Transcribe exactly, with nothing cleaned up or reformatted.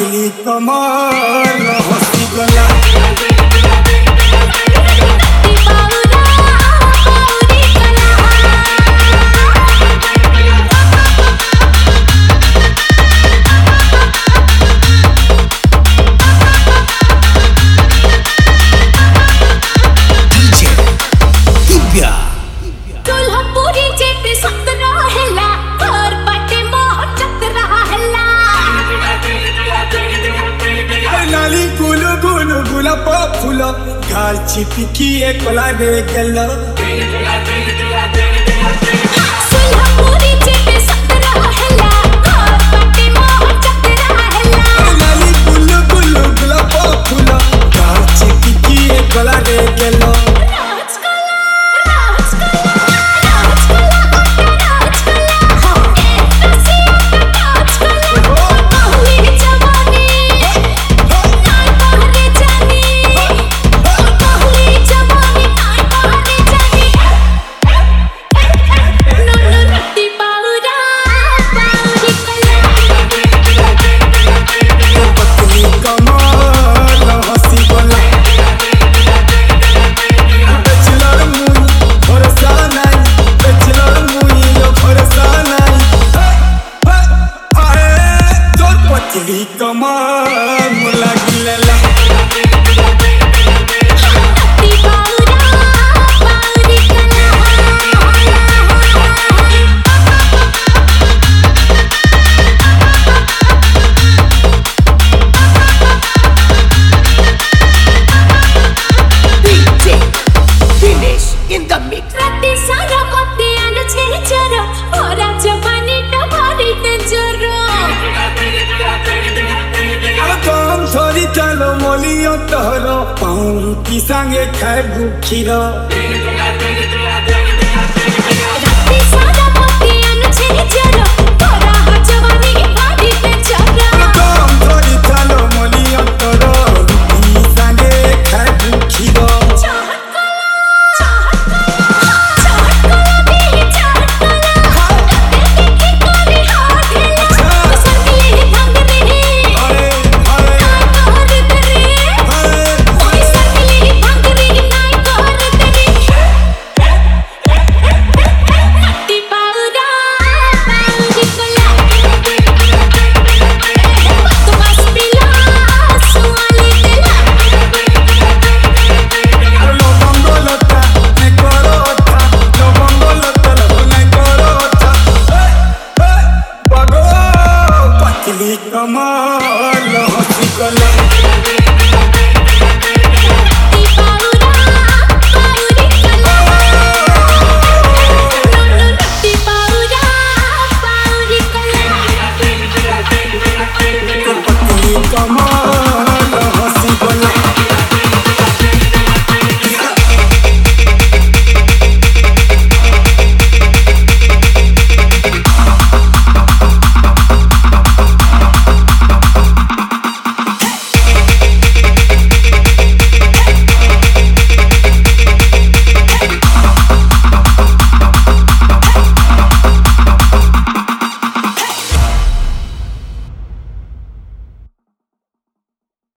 पतली कमर हंसी गला फूल गाल चिपकी कोला रे गल कोला रे गल कमर मुला गिलला D J Finish in the mix. Rati sara kote anu chechara, ora jabani ta bhari tejara. काम थोड़ी चलो मोलियो तोहरो पाऊँ की संगे खाए भूखीरो Rati sara kote anu chechara, ora jabani bhari tejara. काम थोड़ी चलो मोलियो तोहरो की संगे खाए भूखीरो चाहत कला, चाहत कला, चाहत कला दी चाहत कला. रते की कोरी हाथ हिला, संगली भंगरी. कमर हंसी गला